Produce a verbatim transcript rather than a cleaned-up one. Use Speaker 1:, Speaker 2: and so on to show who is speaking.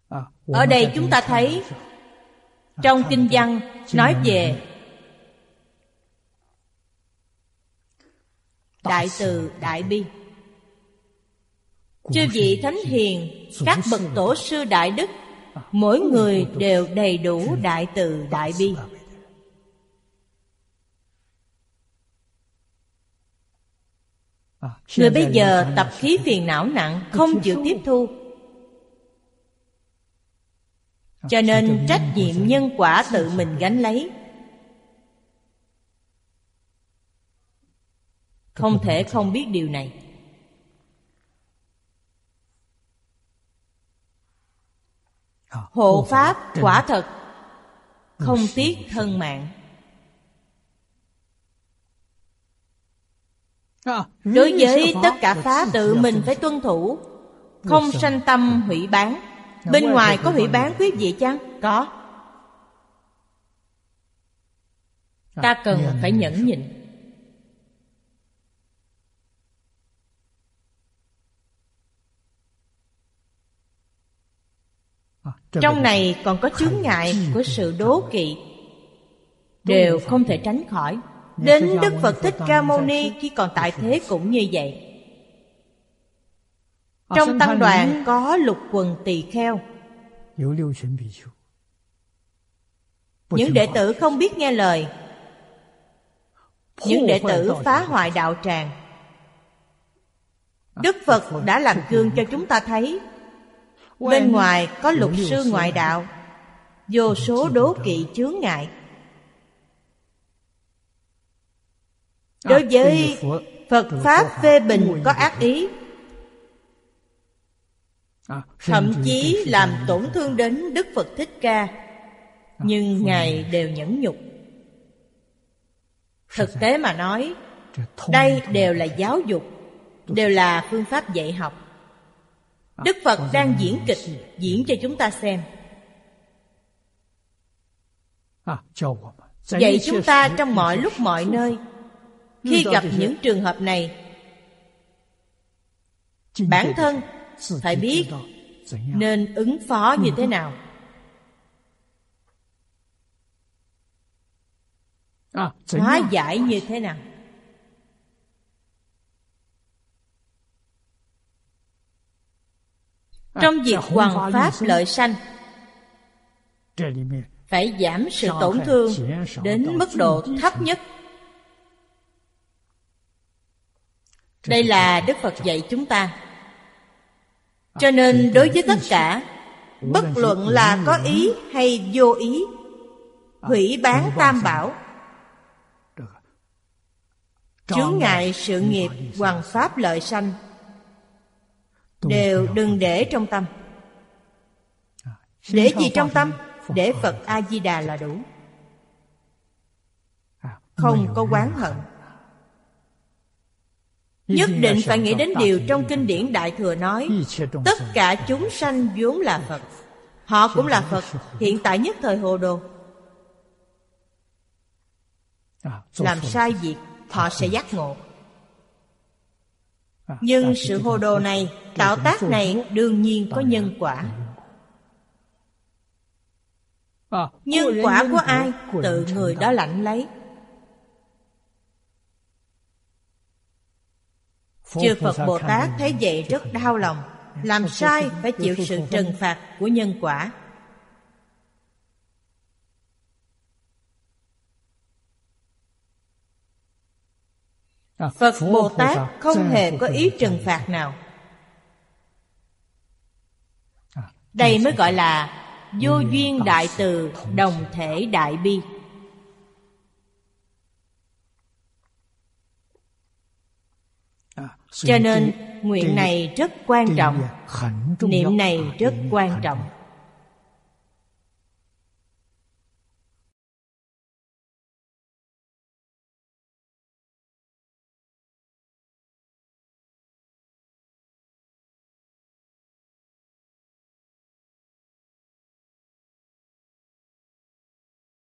Speaker 1: Ở đây chúng ta thấy trong kinh văn nói về đại từ đại bi. Chư vị thánh hiền, các bậc tổ sư đại đức, mỗi người đều đầy đủ đại từ đại bi. Người bây giờ tập khí phiền não nặng, không chịu tiếp thu, cho nên trách nhiệm nhân quả tự mình gánh lấy, không thể không biết điều này. Hộ pháp quả thật không tiếc thân mạng. Đối với tất cả pháp tự mình phải tuân thủ, không sanh tâm hủy bán. Bên ngoài có hủy bán quý vị chăng? Có. Ta cần phải nhẫn nhịn. Trong này còn có chướng ngại của sự đố kỵ, đều không thể tránh khỏi. Đến Đức Phật Thích Ca Mâu Ni khi còn tại thế cũng như vậy. Trong tăng đoàn có lục quần tỳ kheo. Những đệ tử không biết nghe lời, những đệ tử phá hoại đạo tràng. Đức Phật đã làm gương cho chúng ta thấy, bên ngoài có lục sư ngoại đạo, vô số đố kỵ chướng ngại. Đối với Phật Pháp phê bình có ác ý, thậm chí làm tổn thương đến Đức Phật Thích Ca, nhưng Ngài đều nhẫn nhục. Thực tế mà nói, đây đều là giáo dục, đều là phương pháp dạy học. Đức Phật đang diễn kịch, diễn cho chúng ta xem, dạy chúng ta trong mọi lúc mọi nơi. Khi gặp những trường hợp này, bản thân phải biết nên ứng phó như thế nào. Hóa giải như thế nào. Trong việc hoằng pháp lợi sanh, phải giảm sự tổn thương đến mức độ thấp nhất. Đây là Đức Phật dạy chúng ta. Cho nên đối với tất cả, bất luận là có ý hay vô ý, hủy bán tam bảo, chướng ngại sự nghiệp hoằng pháp lợi sanh, đều đừng để trong tâm. Để gì trong tâm? Để Phật A-di-đà là đủ. Không có oán hận. Nhất định phải nghĩ đến điều trong kinh điển Đại Thừa nói, tất cả chúng sanh vốn là Phật. Họ cũng là Phật, hiện tại nhất thời hồ đồ. Làm sai việc, họ sẽ giác ngộ. Nhưng sự hồ đồ này, tạo tác này đương nhiên có nhân quả. Nhân quả của ai? Tự người đó lãnh lấy. Chư Phật Bồ Tát thấy vậy rất đau lòng. Làm sai phải chịu sự trừng phạt của nhân quả. Phật Bồ Tát không hề có ý trừng phạt nào. Đây mới gọi là vô duyên đại từ, đồng thể đại bi. Cho nên nguyện này rất quan trọng, niệm này rất quan trọng.